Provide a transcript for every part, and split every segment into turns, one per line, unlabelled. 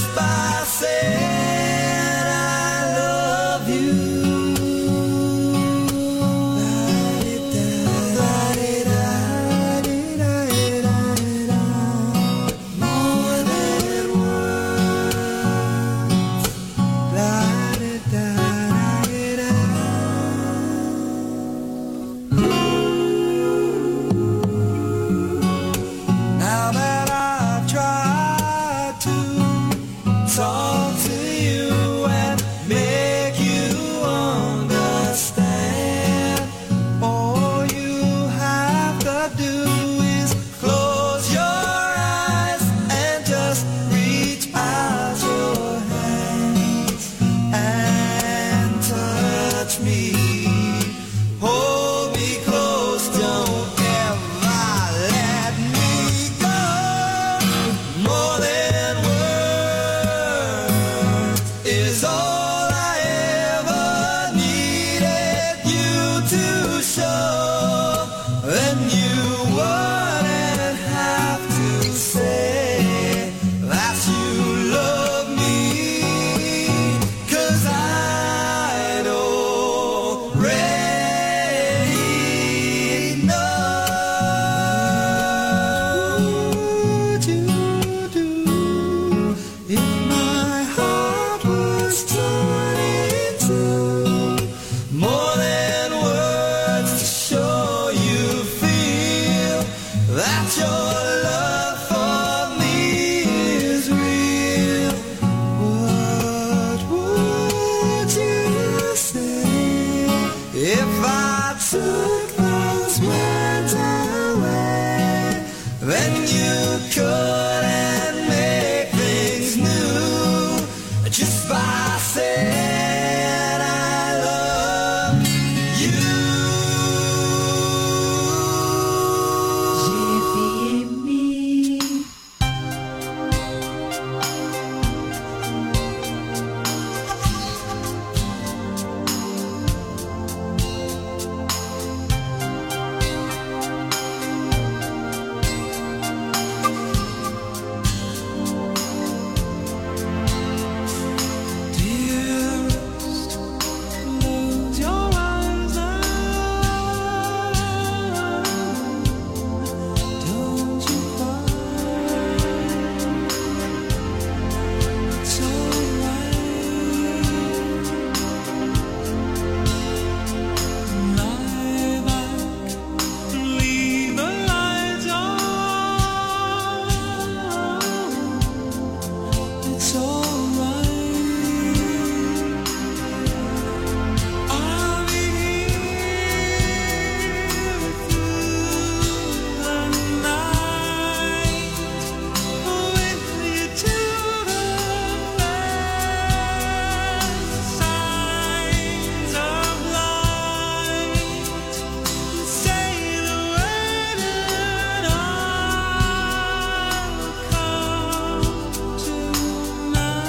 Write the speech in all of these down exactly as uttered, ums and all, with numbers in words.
Tonight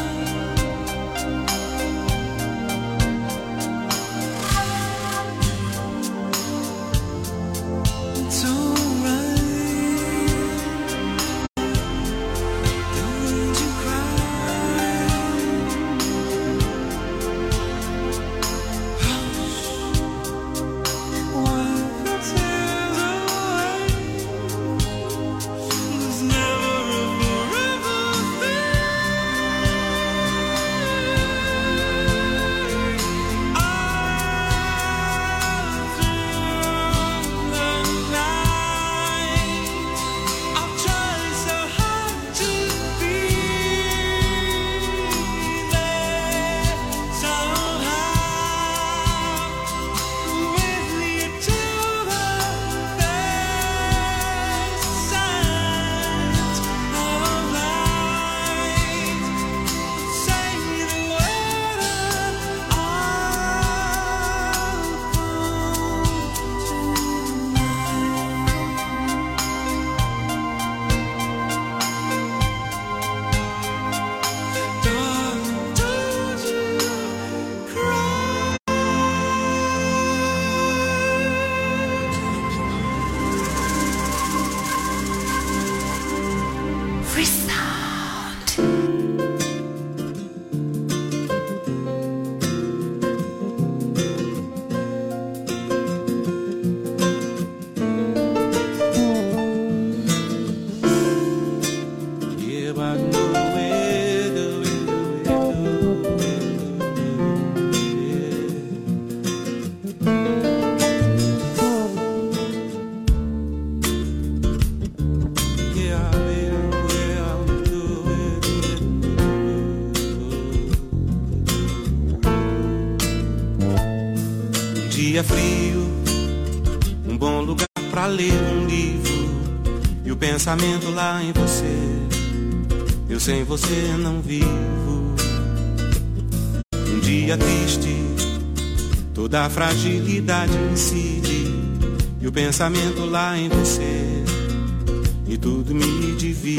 dia frio, um bom lugar pra ler um livro, e o pensamento lá em você, eu sem você não vivo. Um dia triste, toda a fragilidade incide, e o pensamento lá em você, e tudo me divide.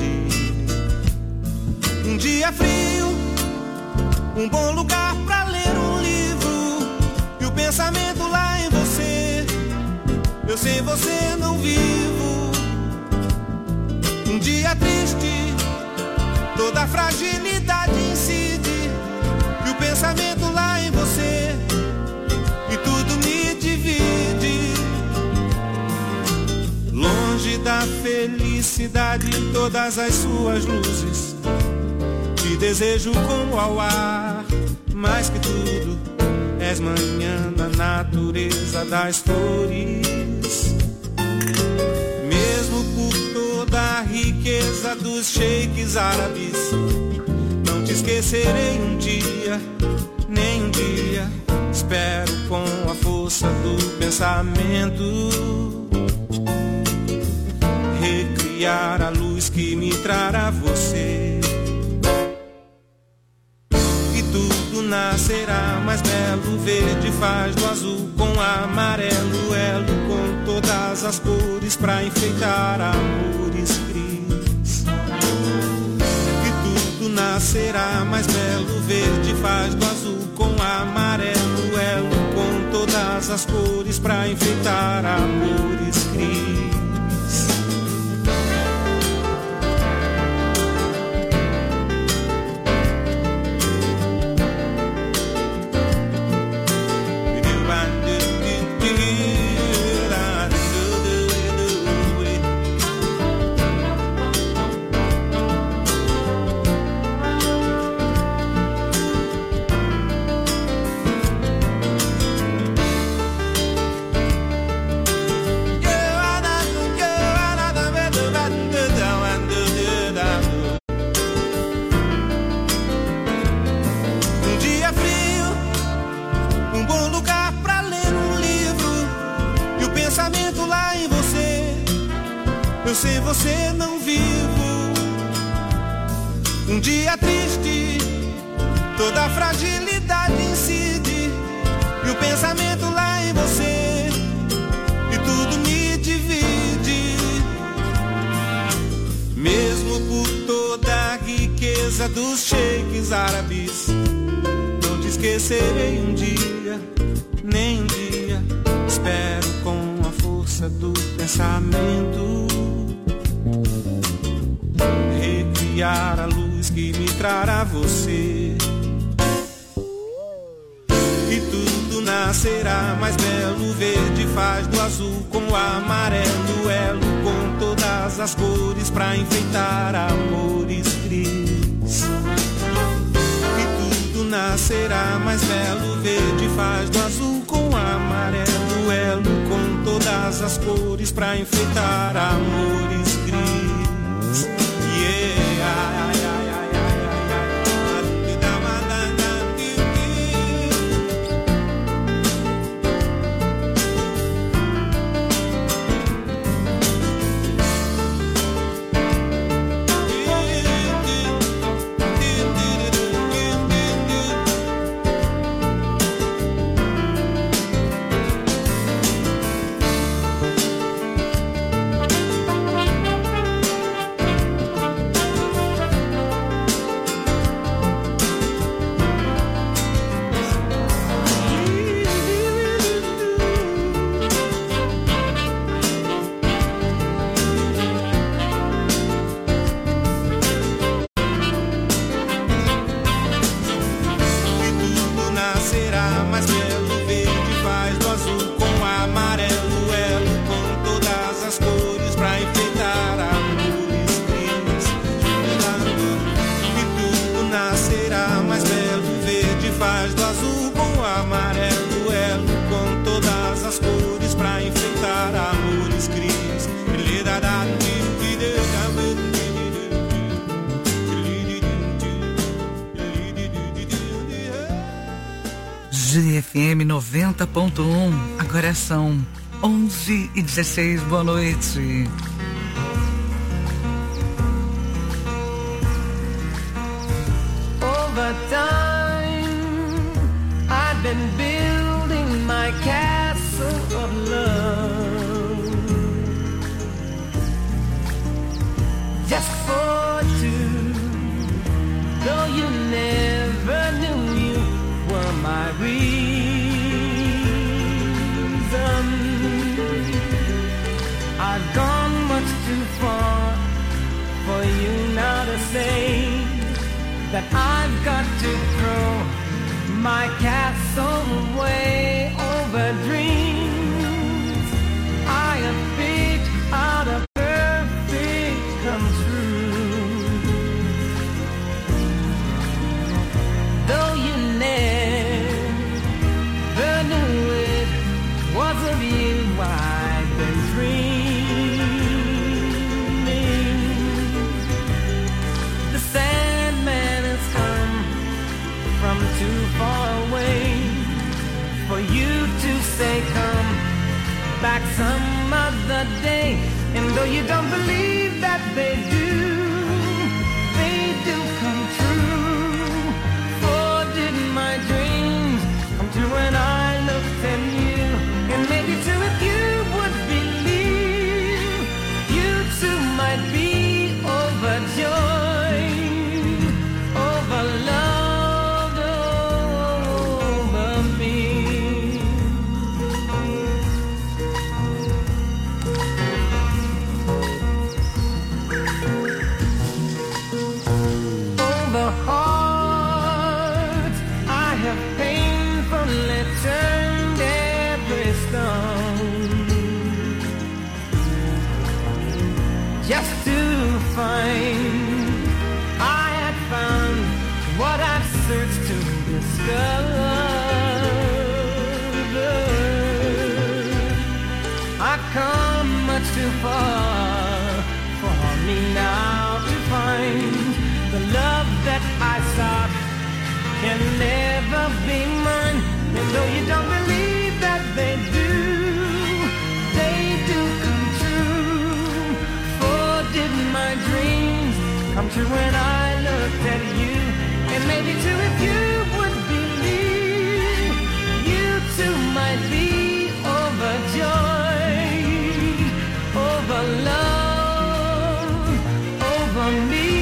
Um dia frio, um bom lugar pra ler um livro, e o pensamento lá em você, eu sem você não vivo. Um dia triste, toda a fragilidade incide, e o pensamento lá em você, e tudo me divide. Longe da felicidade em todas as suas luzes, te desejo como ao ar, mais que tudo, és manhã da natureza das flores. Mesmo por toda a riqueza dos sheiks árabes, não te esquecerei um dia, nem um dia. Espero com a força do pensamento recriar a luz que me trará você. Nascerá mais belo, verde faz do azul com amarelo, elo com todas as cores pra enfeitar amores cris. E tudo nascerá mais belo, verde faz do azul com amarelo, elo com todas as cores pra enfeitar amores cris. Eu sem você não vivo. Um dia triste, toda a fragilidade incide, e o pensamento lá em você, e tudo me divide. Mesmo por toda a riqueza dos sheiks árabes, não te esquecerei um dia, nem um dia. Espero com a força do pensamento recriar a luz que me trará você. E tudo nascerá mais belo, verde faz do azul com o amarelo, elo com todas as cores pra enfeitar amores cris. E tudo nascerá mais belo, verde faz do azul com o amarelo, elo com todas as cores pra enfeitar amores cris. Yeah.
G F M noventa ponto um, agora são onze e dezesseis, boa noite.
Over time, I've been building my castle of love, just for two, though you never knew you were my reason. I've gone much too far for you now to say that I've got to throw my castle away over dreams I have picked out a perfect come true. Though you never knew it was of you I've been dreaming. The Sandman has come from too far away for you to say come back some other day. And though you don't believe that they do, they do come true. For did my dreams come true when I looked at you? And maybe too if you would believe, you too might be overjoyed, over loved, over me. Over hearts I have painfully turned every stone, just to find I had found what I've searched to discover. I've come much too far for me now to find the love that I sought can never be mine. And though you don't believe that they do, they do come true. For did my dreams come true when I looked at you? And maybe too if you would believe, you too might be overjoyed, over love, over me.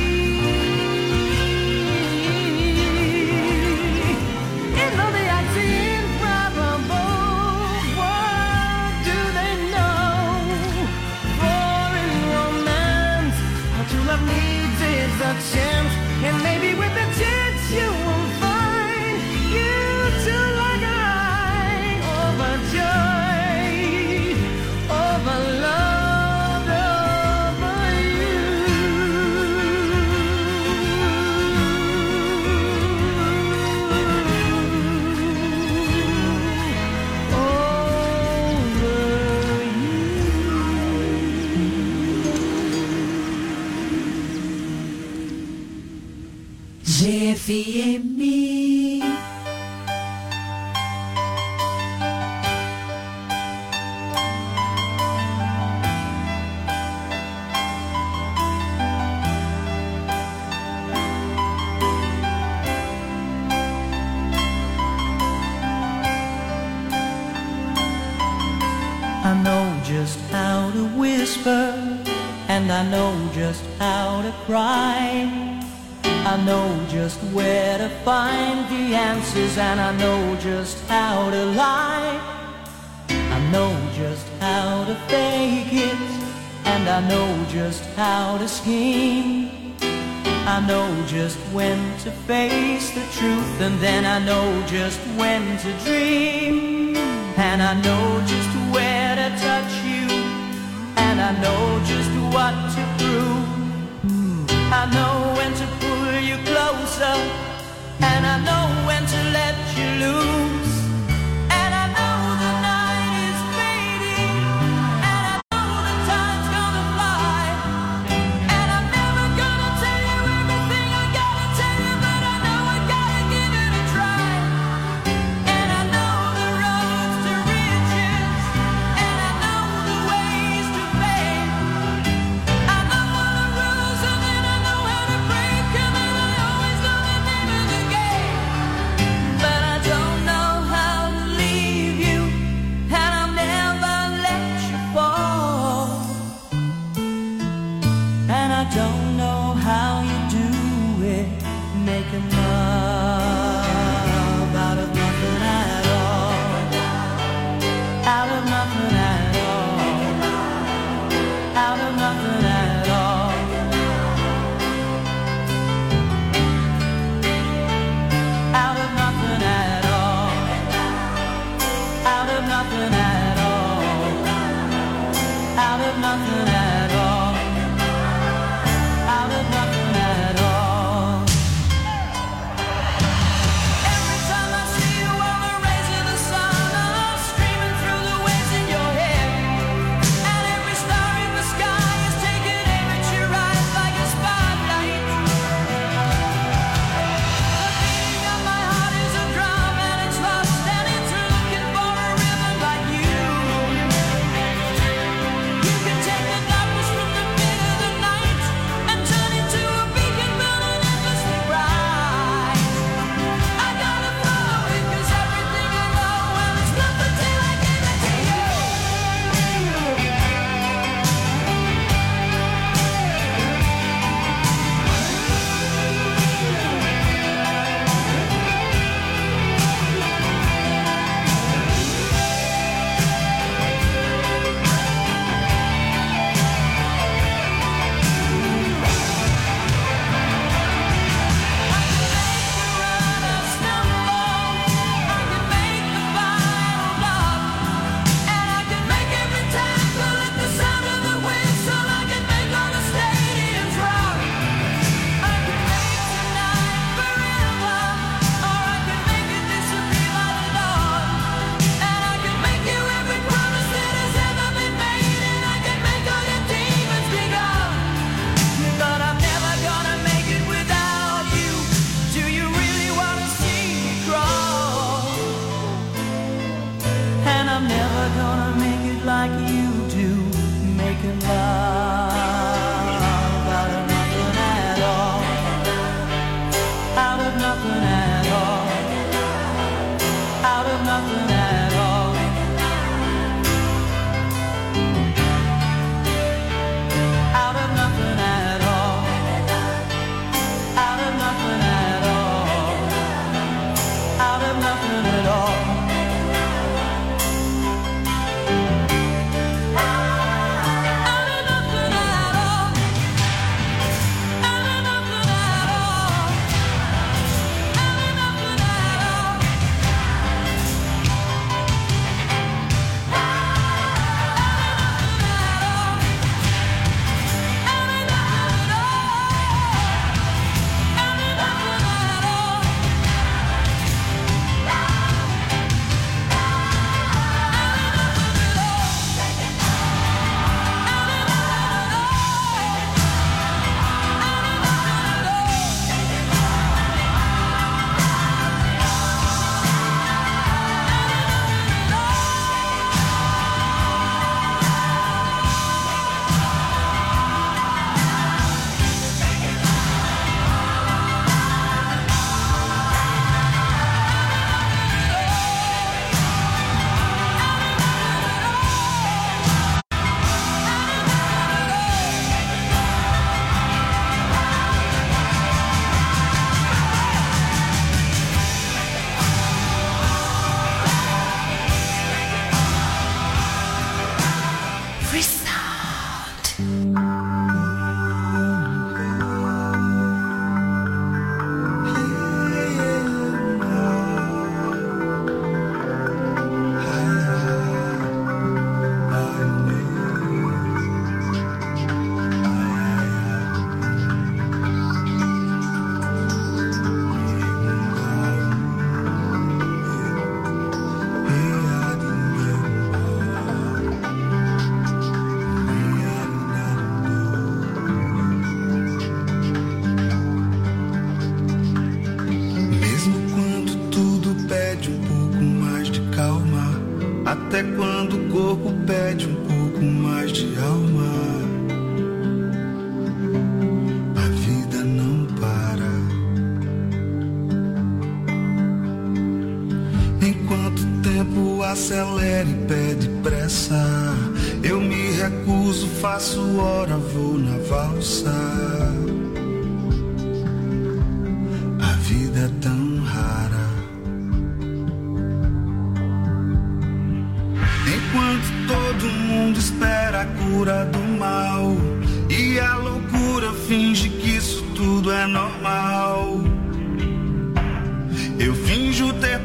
And though they are improbable, what do they know? For in romance, all true love needs is a chance. And maybe with a chance you will find you too like I, overjoyed, over love, over you.
G F M.
I know just how to whisper, and I know just how to cry. I know just where to find the answers, and I know just how to lie. I know just how to fake it, and I know just how to scheme. I know just when to face the truth, and then I know just when to dream. And I know just where to touch you, and I know just what to prove. I know when to pull you closer, and I know when to let you loose. And I know the night is fading, and I know the time's gonna fly. And I'm never gonna tell you everything I gotta tell you, but I know I gotta give it a try. And I
nothing at all. Out of nothing at all. Every time I see you on the rays of the sun, I'm streaming through the waves in your hair. And every star in the sky is taking aim at your eyes like a spotlight. The beating of my heart is a drum and it's lost and it's looking for a rhythm like you. You can take the darkness from the pit of the night and turn it to a beacon burning endlessly bright. I gotta follow it 'cause everything I know, well, it's nothing till I give it to you. But I'm never gonna make it without you. Do you really wanna see me crawl? And I'm never gonna make it like you do, making love out of nothing at all. Out of nothing at all. Out of nothing at all. Out of nothing at all. Out of nothing at all. Out of nothing at all. Out of nothing at all. Out of nothing at all. Out of nothing at all.
Até quando o corpo pede um pouco mais de alma, a vida não para. Enquanto o tempo acelera e pede pressa, eu me recuso, faço hora, vou na valsa. A vida é tão rara. Enquanto todo mundo espera a cura do mal e a loucura finge que isso tudo é normal, eu finjo ter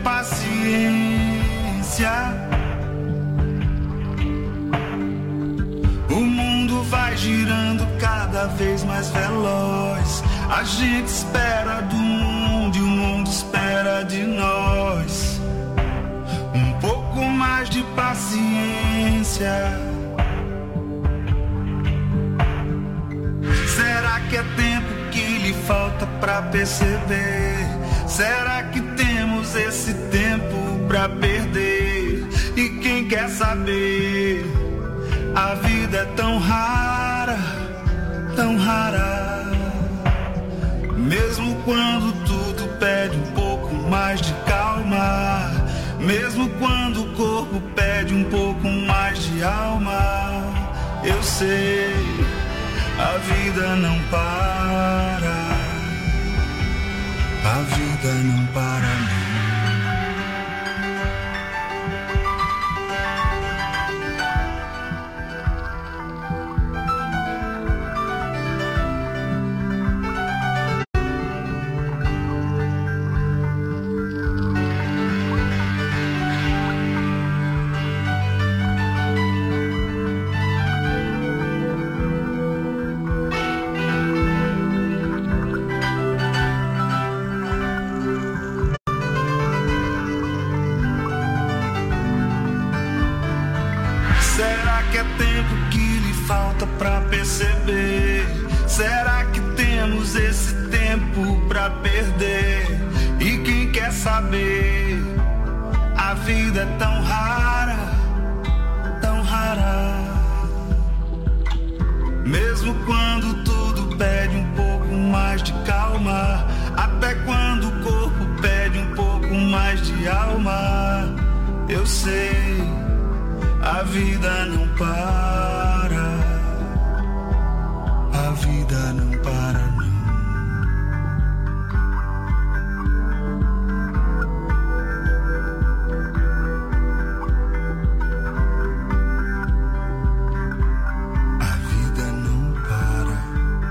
paciência. O mundo girando cada vez mais veloz. A gente espera do mundo e o mundo espera de nós. Um pouco mais de paciência. Será que é tempo que lhe falta pra perceber? Será que temos esse tempo pra perder? E quem quer saber? A vida é tão rara, tão rara. Mesmo quando tudo pede um pouco mais de calma, mesmo quando o corpo pede um pouco mais de alma, eu sei, a vida não para, a vida não para não. Será que temos esse tempo pra perder? E quem quer saber? A vida é tão rara, tão rara. Mesmo quando tudo pede um pouco mais de calma, até quando o corpo pede um pouco mais de alma, eu sei, a vida não para. A vida não para, não. A vida não para.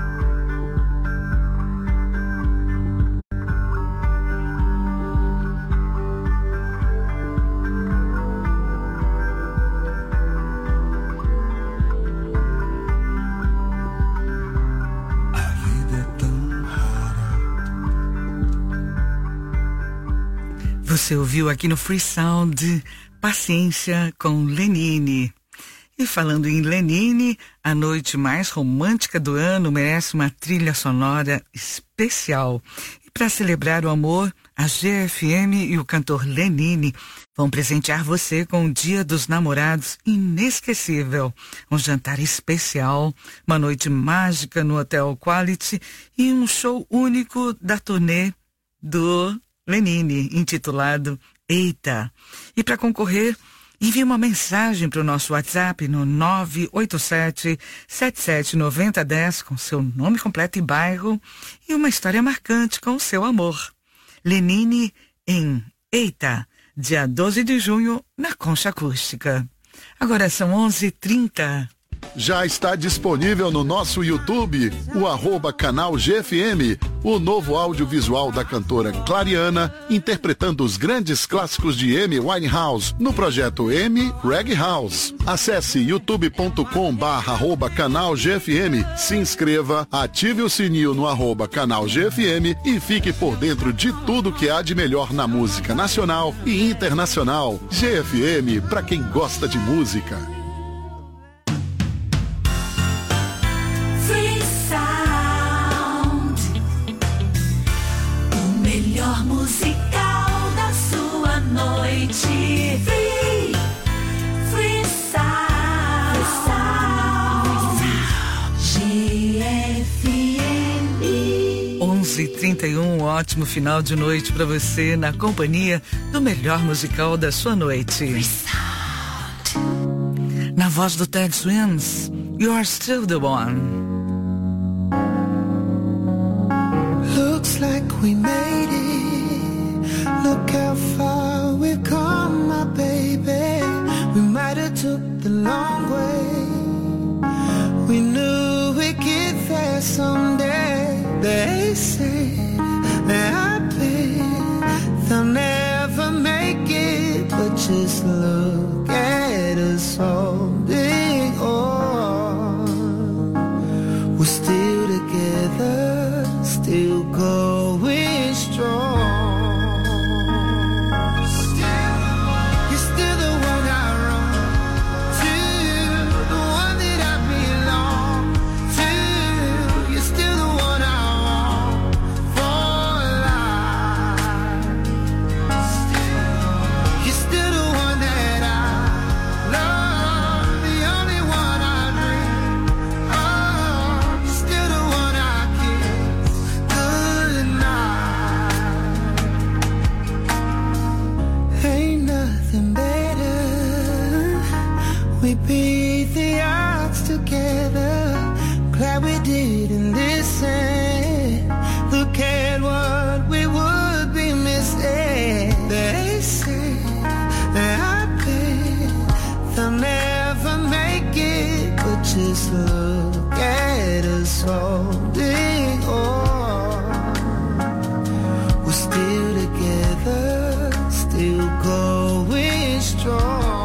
Você ouviu aqui no Free Sound Paciência com Lenine. E falando em Lenine, a noite mais romântica do ano merece uma trilha sonora especial. E para celebrar o amor, a G F M e o cantor Lenine vão presentear você com o Dia dos Namorados inesquecível. Um jantar especial, uma noite mágica no Hotel Quality e um show único da turnê do Lenine, intitulado Eita. E para concorrer, envie uma mensagem para o nosso WhatsApp no nove oito sete, sete sete nove zero um zero com seu nome completo e bairro e uma história marcante com o seu amor. Lenine em Eita, dia doze de junho, na Concha Acústica. Agora são onze e trinta.
Já está disponível no nosso YouTube, o arroba canal G F M, o novo audiovisual da cantora Clariana, interpretando os grandes clássicos de Amy Winehouse, no projeto Amy Reggae House. Acesse youtube ponto com barra arroba canal G F M, se inscreva, ative o sininho no arroba canal G F M e fique por dentro de tudo que há de melhor na música nacional e internacional. G F M, para quem gosta de música.
Musical da sua noite. Free, free sound, G F M.
onze e trinta e um, um ótimo final de noite para você na companhia do melhor musical da sua noite. Free sound. Na voz do Ted Swims, You're Still the One.
Looks like we made it. Look how far we've come, my baby. We might have took the long way. We knew we'd get there someday. They said that I bet they'll never make it, but just look at us holding on. together. Glad we didn't listen. Look at what we would be missing. They say that I bet they'll never make it, but just look at us holding on. We're still together, still going strong.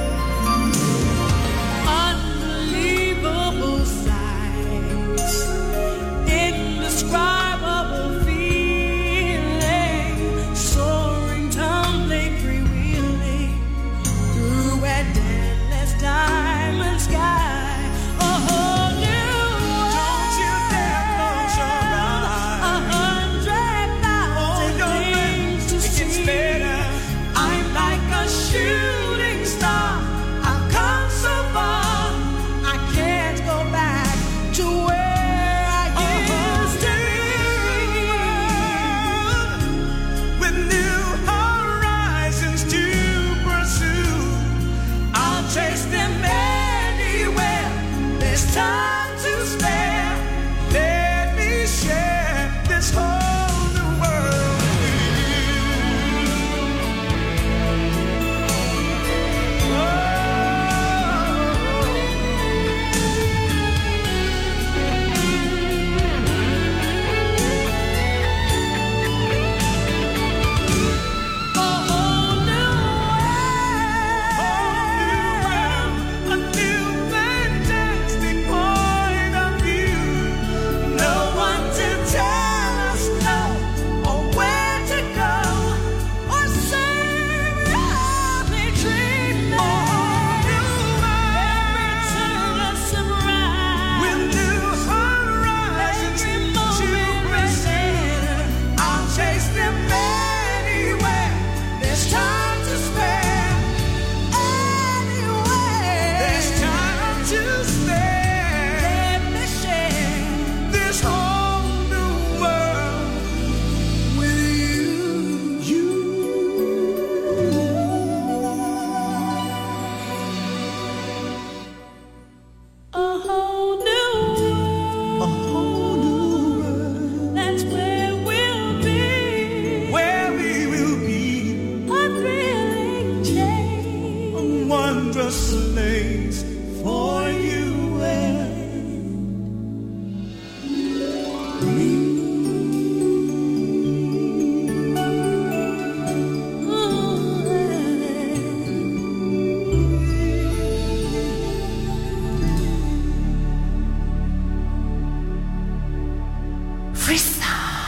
Unbelievable sights Free Sound.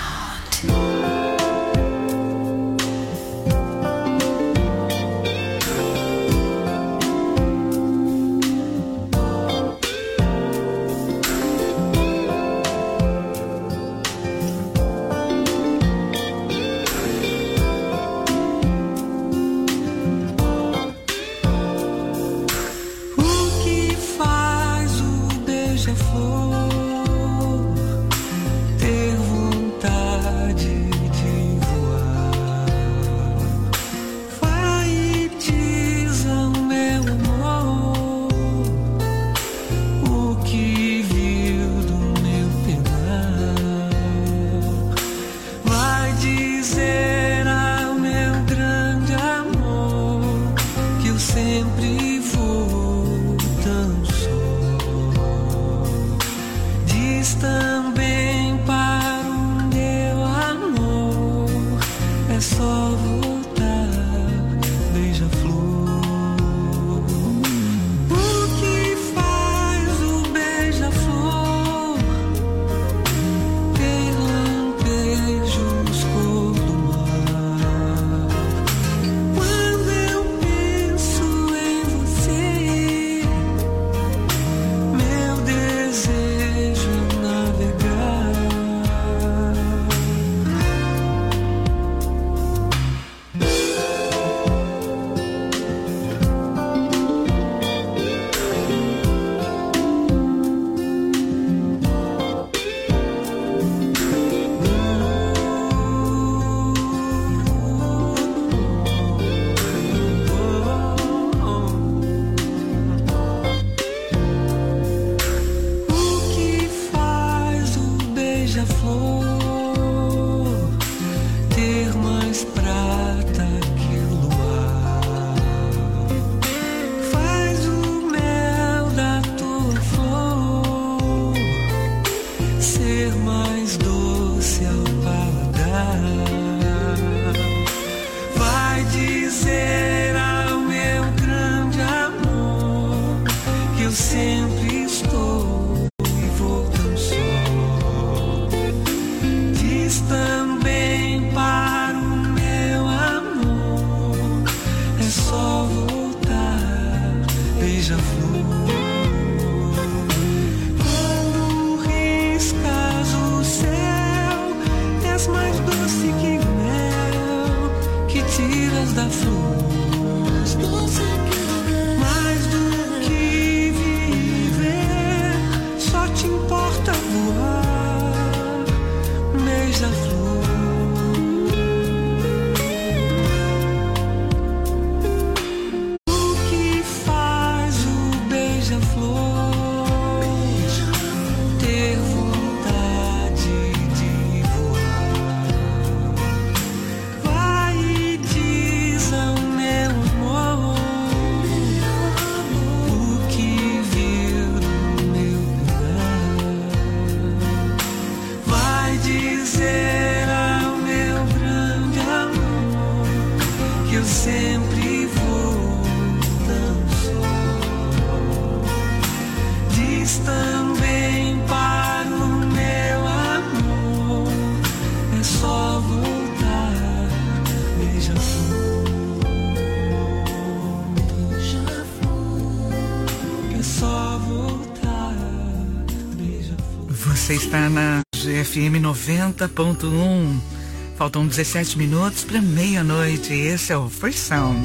Você está na G F M noventa ponto um. Faltam dezessete minutos para meia-noite. Esse é o Free Sound.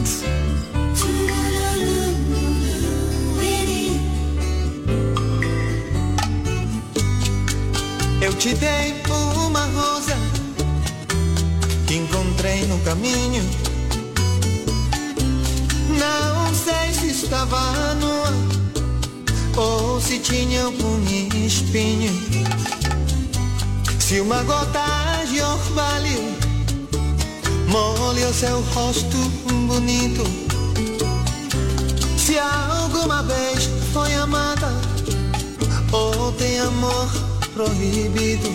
Eu te dei uma rosa que encontrei no caminho. Não sei se estava nua ou se tinha algum espinho. Se uma gota de orvalho molha o seu rosto bonito, se alguma vez foi amada ou tem amor proibido.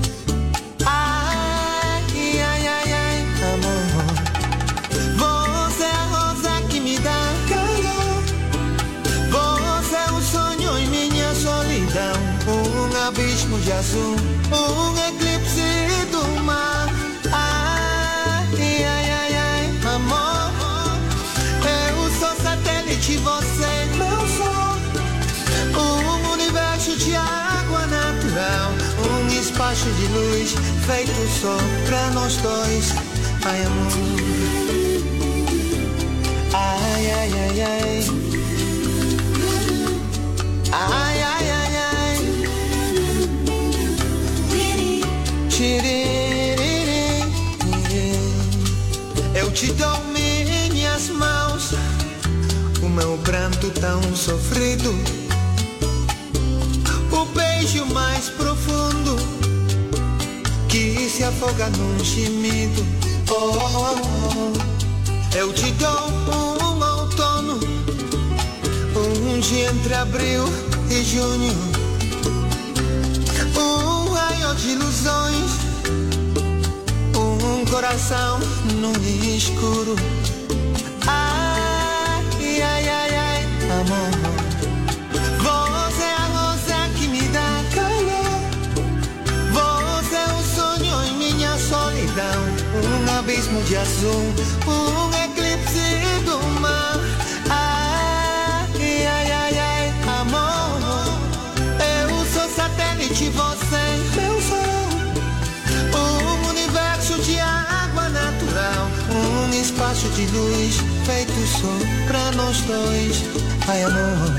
Ai, ai, ai, ai, amor, você é a rosa que me dá calor. Você é o sonho em minha solidão, um abismo
abismo de azul, um eclipse do mar. Ai, ai, ai, ai, amor, eu sou satélite, você meu sol, um universo de água natural, um espaço de luz feito só pra nós dois. Ai, amor, ai, ai, ai, ai, ai, ai, ai, ai, eu te dou minhas mãos, o meu pranto tão sofrido, o beijo mais profundo que se afoga num gemido. Oh, oh, oh. Eu te dou um outono, um dia entre abril e junho, um raio de ilusões, um coração no escuro. Ai, ai, ai, ai, amor, você é a rosa que me dá calor, você é o sonho em minha solidão, um abismo de azul, um eclipse do mar. Ai, ai, ai, ai, amor, eu sou satélite, você meu sol, um universo de água natural, um espaço de luz feito só pra nós dois. Ai, amor,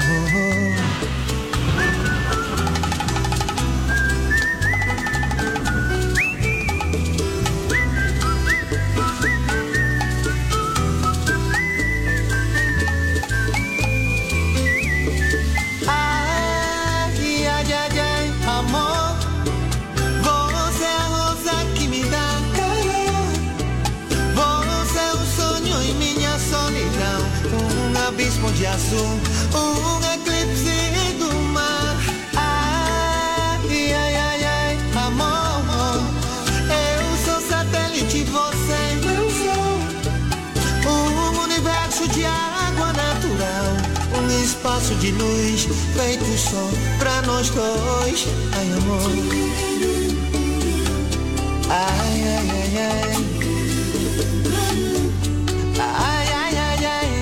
de azul, um eclipse do mar. Ai, ai, ai, ai, amor, eu sou satélite, você meu sol, um universo de água natural, um espaço de luz feito só pra nós dois. Ai, amor, ai, ai, ai, ai, ai, ai, ai, ai.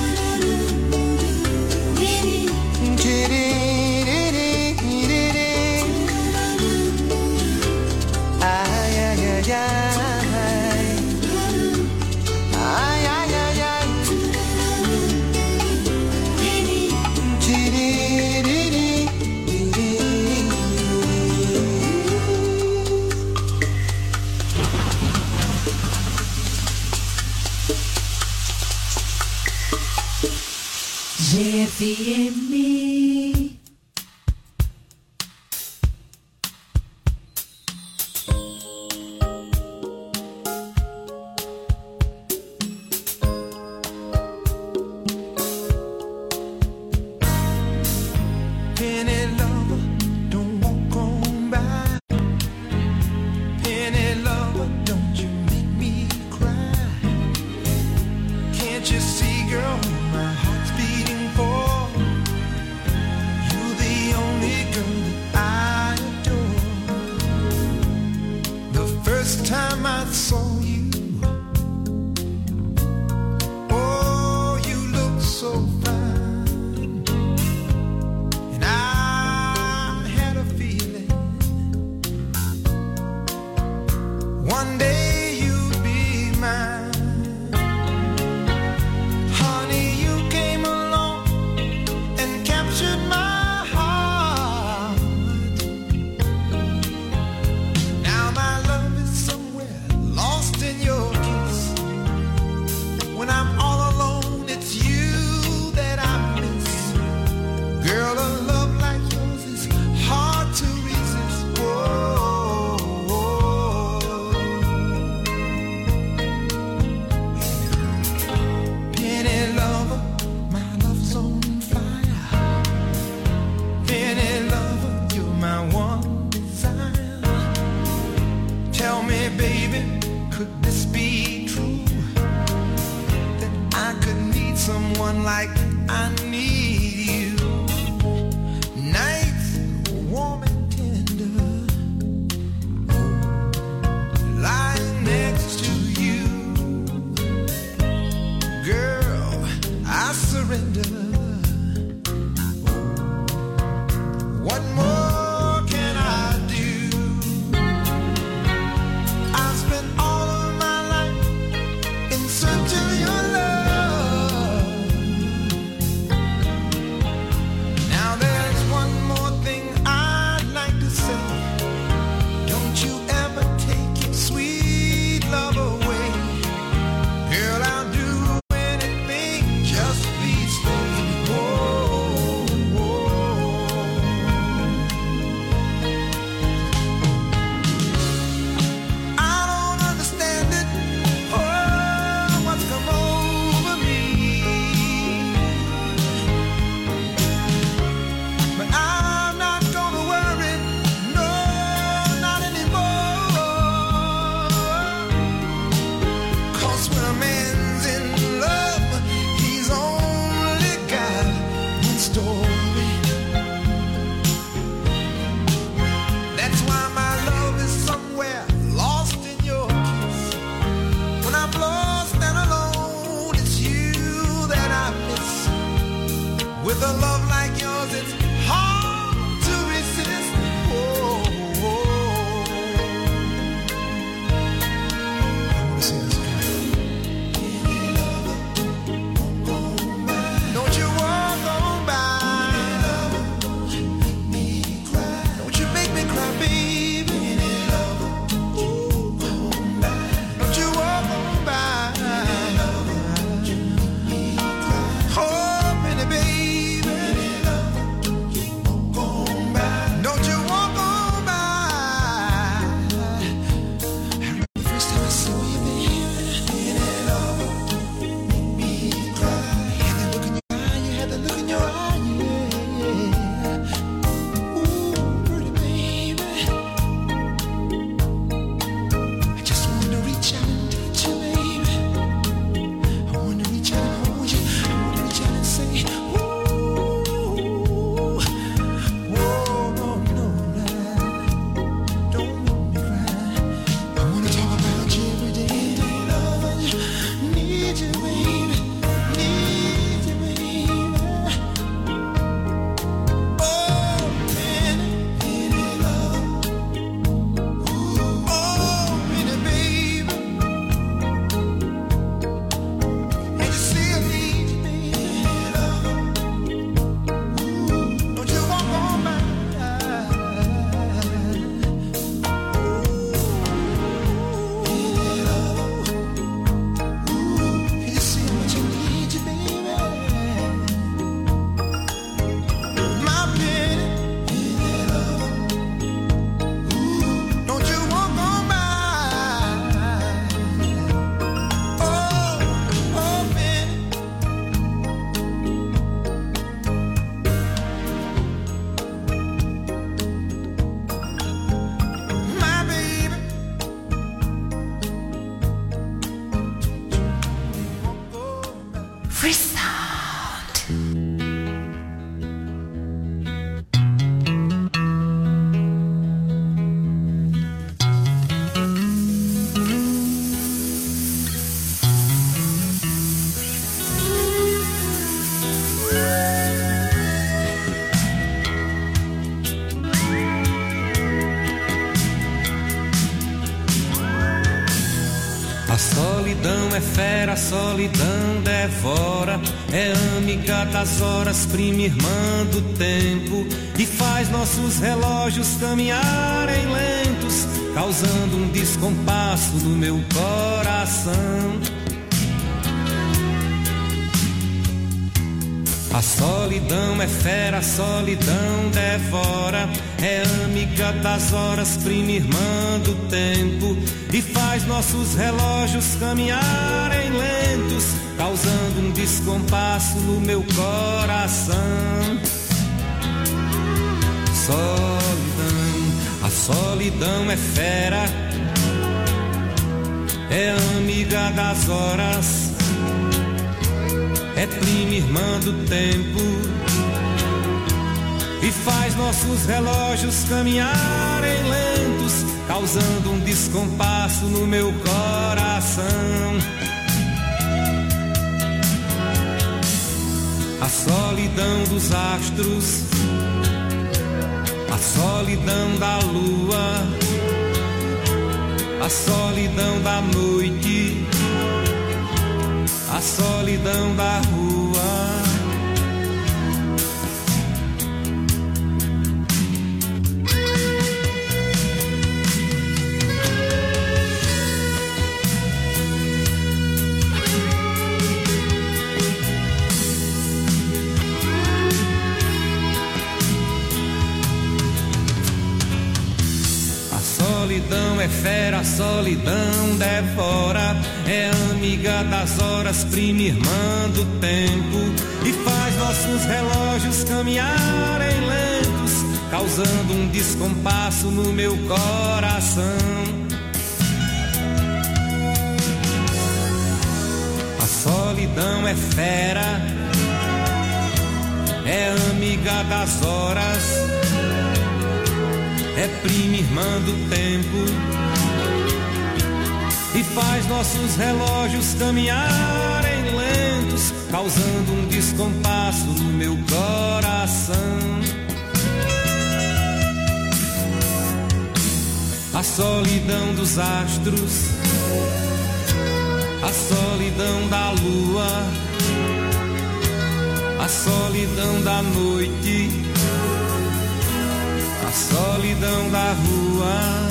G F M.
someone like I need you. Nights warm and tender, A solidão é fera, a solidão devora, é amiga das horas, prima irmã do tempo, e faz nossos relógios caminharem lentos, causando um descompasso no meu coração. A solidão é fera, a solidão devora, é amiga das horas, prima irmã do tempo, e faz nossos relógios caminharem lentos, causando um descompasso no meu coração. Solidão, a solidão é fera, é amiga das horas, é prima irmã do tempo, e faz nossos relógios caminharem lentos, causando um descompasso no meu coração. A solidão dos astros, a solidão da lua, a solidão da noite, a solidão da rua. A solidão é fera, a solidão devora, é amiga das horas, prima irmã do tempo, e faz nossos relógios caminharem lentos, causando um descompasso no meu coração. A solidão é fera, é amiga das horas, é prima irmã do tempo, e faz nossos relógios caminharem lentos, causando um descompasso no meu coração. A solidão dos astros, a solidão da lua, a solidão da noite, a solidão da rua.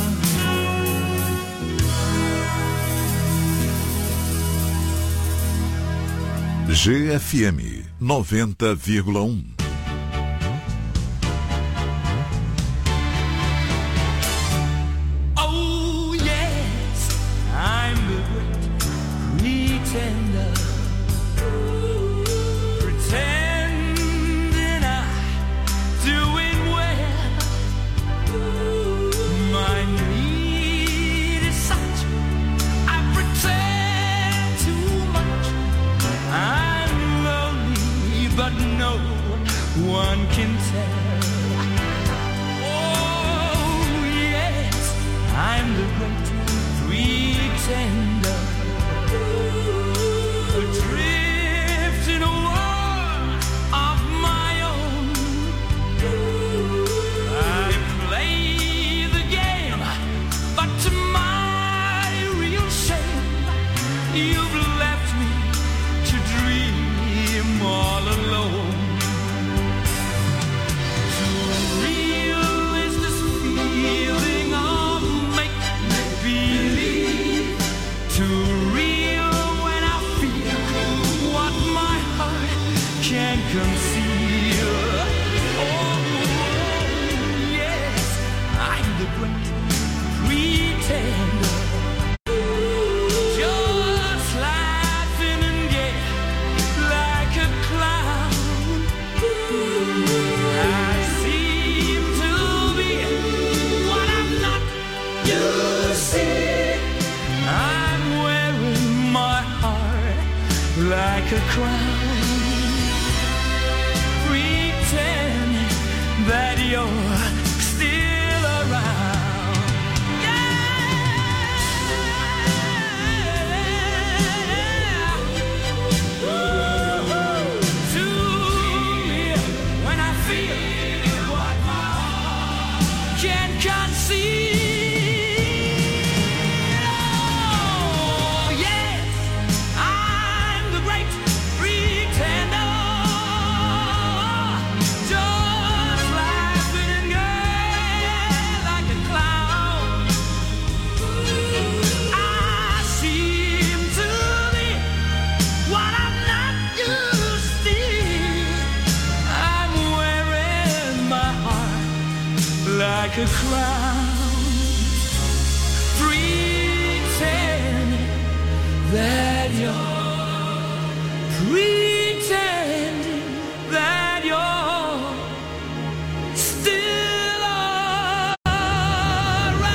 G F M noventa vírgula um.
Oh yes, I'm the great pretender, pretending I'm doing well. My need is such, I pretend too much. I'm lonely, but no one can tell. Oh yes, I'm the great pretender, adrift in a world of my own. I play the game, but to my real shame, you've left me to dream all alone. Too real is this feeling of make-believe. Too real when I feel what my heart can't conceal. Oh yes, I'm the great pretender, just laughing and gay like a clown. I seem to be what I'm not. You see, I'm wearing my heart like a crown, pretending that you're still around. Yeah. To me, when I feel what my heart can't conceive. Oh, yeah. like a clown, pretend that you're, pretending that you're still around.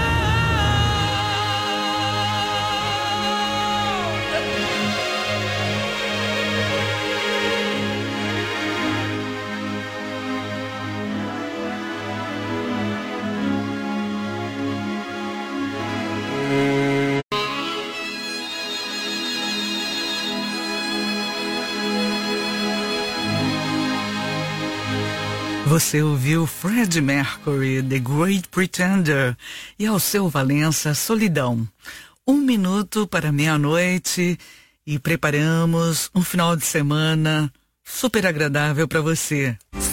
Você ouviu Freddie Mercury, The Great Pretender, e Alceu Valença, Solidão. Um minuto para meia-noite e preparamos um final de semana super agradável para você.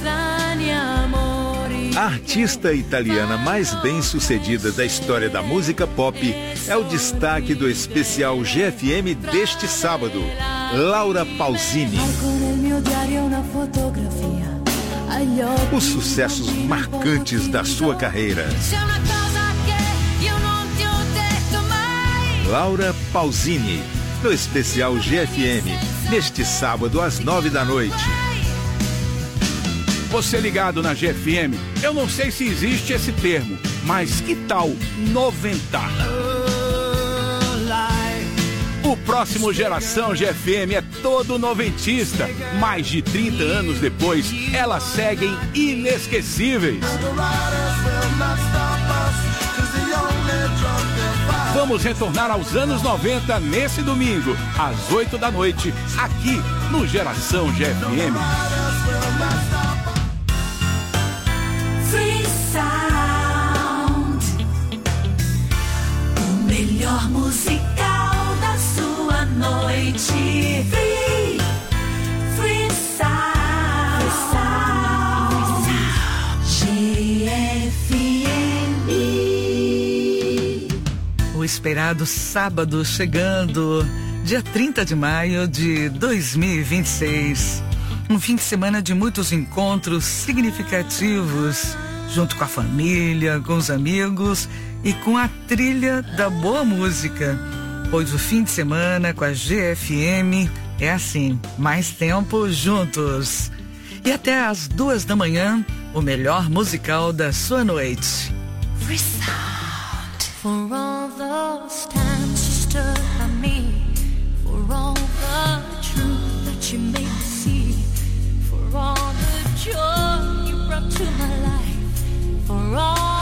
A artista italiana mais bem-sucedida da história da música pop é o destaque do especial G F M deste sábado, Laura Pausini. Os sucessos marcantes da sua carreira. Laura Pausini, no especial G F M, neste sábado às nove da noite.
Você ligado na G F M, eu não sei se existe esse termo, mas que tal noventar? O próximo Geração G F M é todo noventista. Mais de trinta anos depois, elas seguem inesquecíveis. Vamos retornar aos anos noventa nesse domingo, às oito da noite, aqui no Geração G F M.
Free Sound, o melhor musical da sua noite. Free, Free Sound, Free Sound. G F M.
O esperado sábado chegando, dia trinta de maio de dois mil e vinte e seis. Um fim de semana de muitos encontros significativos, junto com a família, com os amigos e com a trilha da boa música. Pois o fim de semana com a G F M é assim, mais tempo juntos. E até às duas da manhã, o melhor musical da sua noite.
Free Sound. For all those times you stood by me, for all the truth that you made me see, for all the joy you brought to my life, for all